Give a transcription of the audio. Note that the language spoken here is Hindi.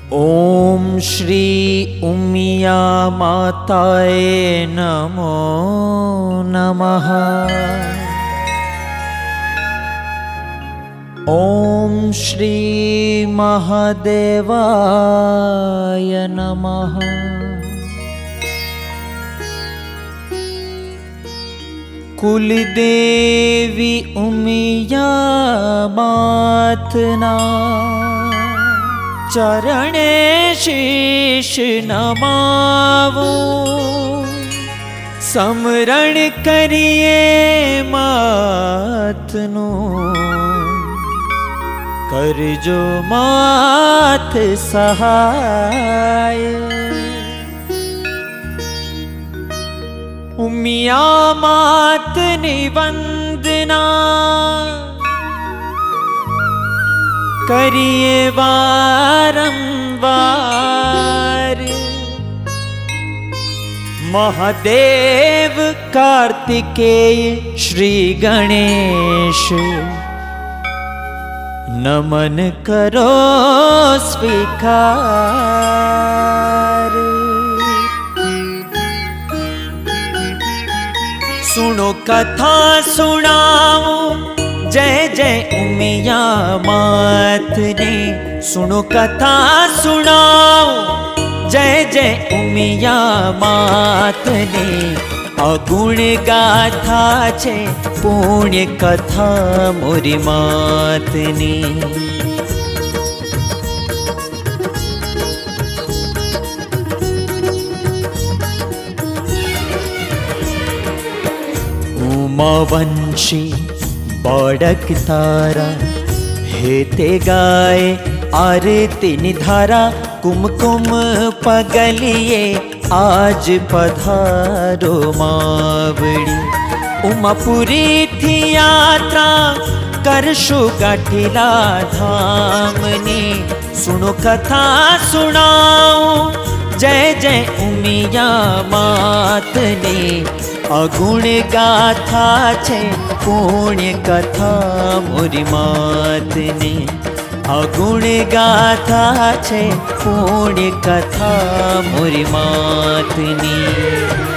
ओम श्री उमिया माताए नमो नमः। ओम श्री महादेवाय नमः। कुलदेवी उमिया मातना चरणे शीश नमावो। समरण करिए मातनो करजो मात सहाय। उमिया मात निवंदना करिए बारंबार। महादेव कार्तिकेय श्री गणेश नमन करो स्वीकार। सुनो कथा सुनाओ जय जय उमिया मात ने। सुनो कथा सुनाओ जय जय उमिया मात ने। अगुण गाथा छे पुण्य कथा मोरी मात ने। उमावंशी बड़क तारा हेते गाय आरती निधारा। कुमकुम पगलिए आज पधारो मावड़ी। उमापुरी थी यात्रा करशु गाठिला धामनी। सुनो कथा सुनाओ जय जय उमिया मात ने। अगुण गाथा छे पुण्य कथा मोरी मात ने। अगुण गाथा छे पुण्य कथा मोरी मात ने।